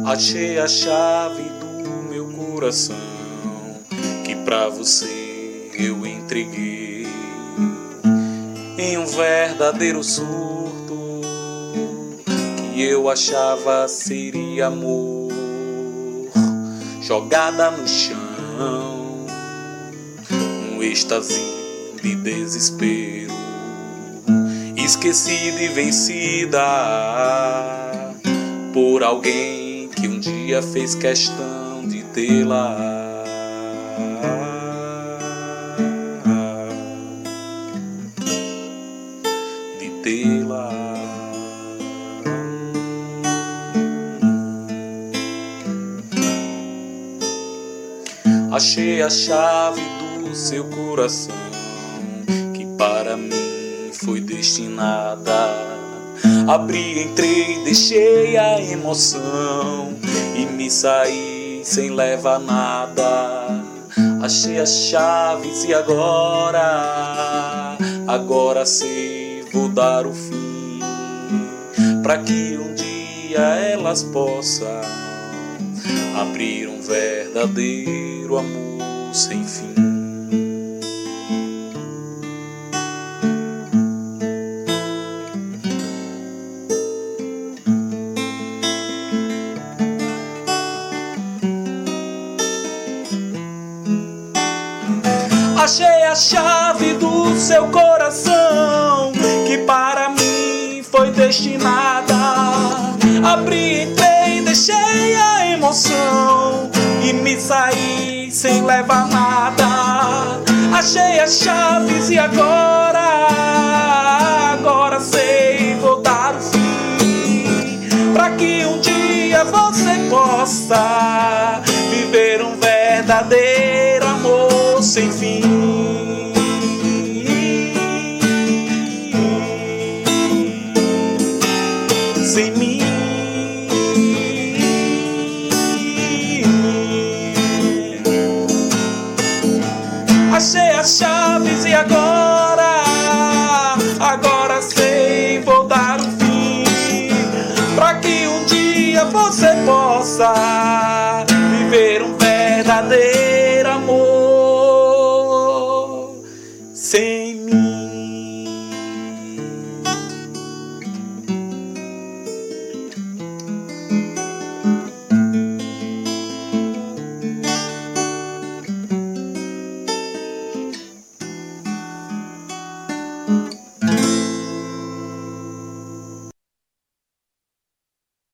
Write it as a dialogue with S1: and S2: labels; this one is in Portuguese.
S1: Achei a chave do meu coração, que pra você eu entreguei. Em um verdadeiro surto, que eu achava seria amor, jogada no chão, um êxtase de desespero, esquecida e vencida por alguém que um dia fez questão de tê-la. De tê-la. Achei a chave do seu coração, que para mim foi destinada. Abri, entrei, deixei a emoção e me saí sem levar nada. Achei as chaves e agora sei, vou dar o fim, pra que um dia elas possam abrir um verdadeiro amor sem fim. Achei a chave do seu coração, que para mim foi destinada. Abri, entrei, deixei a emoção e me saí sem levar nada. Achei as chaves e agora sei, vou dar o fim, pra que um dia você possa